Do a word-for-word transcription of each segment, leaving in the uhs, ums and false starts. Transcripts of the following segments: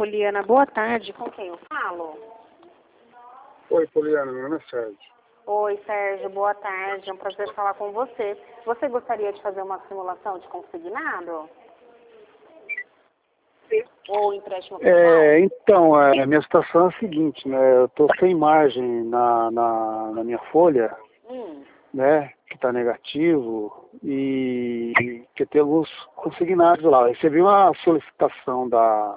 Poliana, boa tarde. Com quem eu falo? Oi, Poliana, meu nome é Sérgio. Oi, Sérgio, boa tarde. É um prazer falar com você. Você gostaria de fazer uma simulação de consignado? Sim. Ou empréstimo pessoal? É, então, é, a minha situação é a seguinte, né? Eu estou sem margem na, na, na minha folha, Hum. né? Que está negativo e que tem alguns consignados lá. Eu recebi uma solicitação da,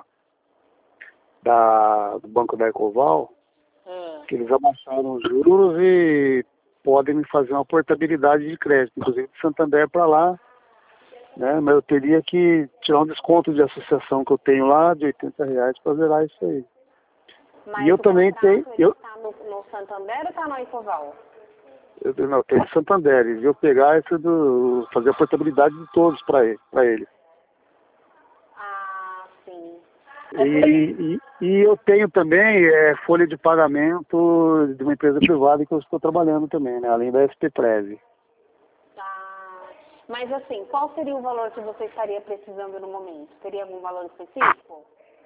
da, do Banco da Ecoval, Hum. que eles abaixaram os juros e podem me fazer uma portabilidade de crédito, inclusive de Santander para lá, né? Mas eu teria que tirar um desconto de associação que eu tenho lá de oitenta reais para zerar isso aí. Mas E eu o também tenho... contrato, ele Eu, está no, no Santander ou está no Ecoval? eu, não, eu tenho de Santander, e eu pegar isso do... fazer a portabilidade de todos para ele, para ele. Ah, sim. E, e, e eu tenho também é, folha de pagamento de uma empresa privada que eu estou trabalhando também, né? Além da S P Prev. Ah, mas assim, qual seria o valor que você estaria precisando no momento? Teria algum valor específico?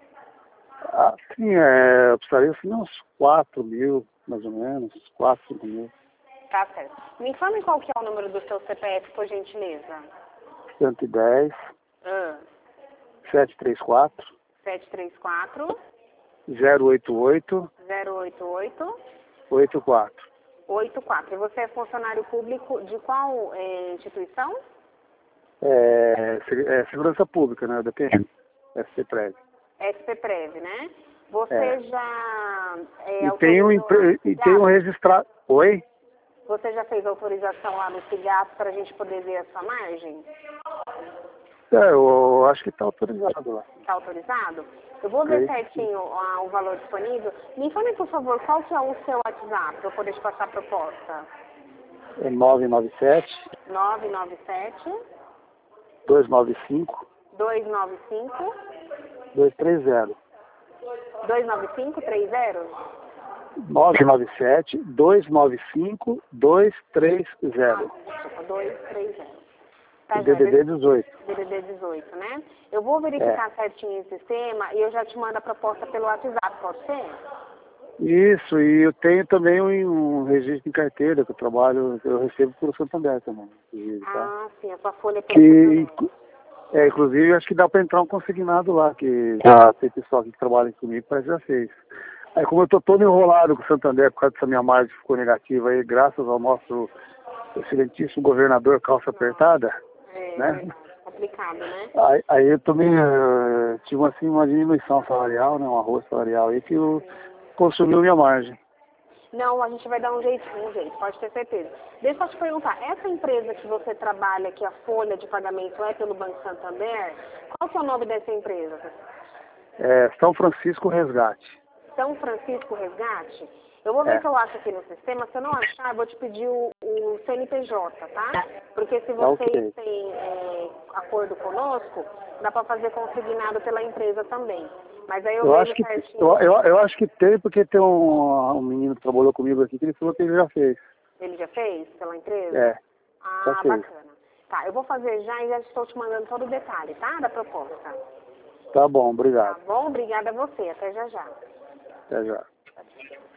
Ah, sim, é, eu precisaria assim, uns quatro mil, mais ou menos, quatro, cinco mil. Tá certo. Me informe qual que é o número do seu C P F, por gentileza. cento e dez, Ah, setecentos e trinta e quatro, sete três quatro, zero oito oito, zero oito oito, oito quatro. oito quatro. E você é funcionário público de qual eh, instituição? É, se- é segurança pública, né? Da P M, S P Prev. S P Prev, né? Você É. já eh, E tem um, autorizou lá empre- no e tem um SIGAP? registrado. Oi? Você já fez autorização lá no SIGAP para a gente poder ver a sua margem? É, eu acho que está autorizado lá. Está autorizado? Eu vou ver Ok. certinho ah, o valor disponível. Me informe, por favor, qual que é o seu WhatsApp para eu poder te passar a proposta? É nove nove sete, nove nove sete, dois nove cinco, dois nove cinco, dois três zero. dois nove cinco três zero? nove nove sete, dois nove cinco, dois três zero. Desculpa, dois três zero. Tá, D D D dezoito. D D D dezoito, né? Eu vou verificar É. certinho o sistema e eu já te mando a proposta pelo WhatsApp, pode ser? Isso, e eu tenho também um, um registro em carteira que eu trabalho, eu recebo pelo Santander também. Inclusive, tá? Ah, sim, a sua folha é pelo Que, Santander. é, inclusive, acho que dá para entrar um consignado lá, que já tem pessoal aqui que trabalha comigo, parece que já fez. Aí, como eu tô todo enrolado com o Santander por causa dessa minha margem que ficou negativa aí, graças ao nosso excelentíssimo governador calça apertada, É, né? verdade. Complicado, né? Aí, aí eu também uh, tive assim uma diminuição salarial, né? Um arroz salarial aí que eu, consumiu minha margem. Não, a gente vai dar um jeitinho, um jeito, pode ter certeza. Deixa eu te perguntar, essa empresa que você trabalha, que a folha de pagamento é pelo Banco Santander, qual que é o nome dessa empresa? É, São Francisco Resgate. São Francisco Resgate? Eu vou ver É, se eu acho aqui no sistema. Se eu não achar, eu vou te pedir o, o C N P J, tá? Porque se tá vocês ok. têm é, acordo conosco, dá para fazer consignado pela empresa também. Mas aí eu, Eu vejo acho que certinho. eu, eu, eu acho que tem, porque tem um, um menino que trabalhou comigo aqui que ele falou que ele já fez. Ele já fez pela empresa? É, já Ah, fez. bacana. Tá, eu vou fazer já e já estou te mandando todo o detalhe, tá? Da proposta. Tá bom, Tá obrigado. bom? Obrigada a você. Até já já. Até já.